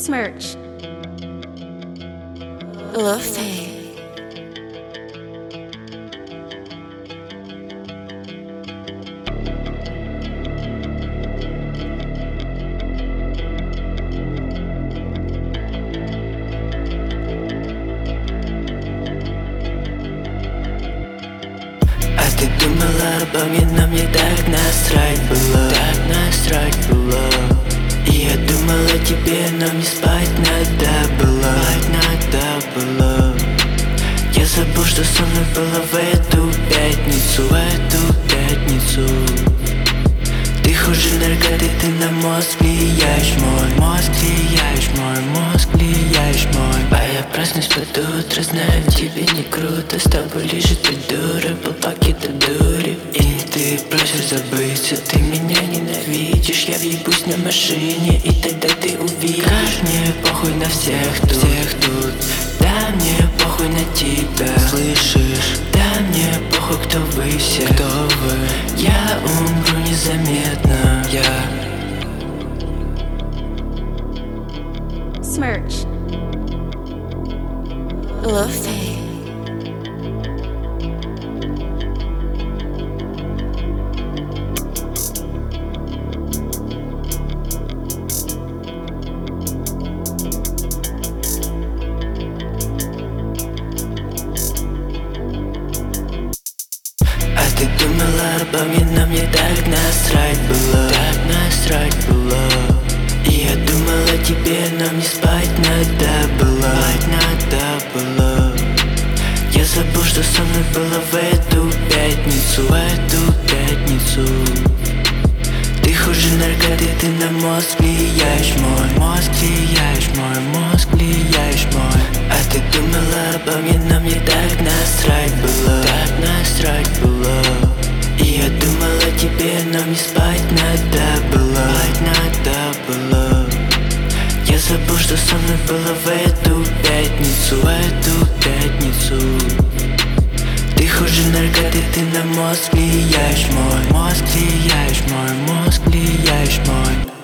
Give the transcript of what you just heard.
Smirch. Love Fame. Ты думала обо мне, но мне так насрать было. Так насрать было. И я думала о тебе, но мне спать надо было. Спать надо было. Я забыл, что со мной было в эту пятницу. В эту пятницу. Ты хуже наркоты, ты на мозг влияешь мой. Мозг влияешь мой, мозг влияешь мой. А я проснусь под утро, знаю, тебе не круто. С тобой лежит дура, полпаки до дури. И ты просишь забыться, ты меня ненавидишь. Я въебусь на машине, и тогда ты увидишь. Как мне похуй на всех тут. Да мне похуй на тебя, слышишь? Да мне похуй, кто вы все, кто вы. Я умру незаметно, Smirch. Love Fame. Ты думала обо мне, но мне так насрать было. Так насрать было. И я думала о тебе, но мне спать надо было. Спать надо было. Я забыл, что со мной было в эту пятницу. В эту пятницу. Ты хуже наркоты, ты на мозг влияешь мой. Мозг влияешь мой, мозг влияешь мой. А ты думала обо мне, но мне так насрать было. Так насрать было. И я думал о тебе, но мне спать надо было. Спать надо было. Я забыл, что со мной было в эту пятницу. В эту пятницу. Ты хуже наркоты, ты на мозг влияешь мой. Мозг влияешь мой, мозг влияешь мой.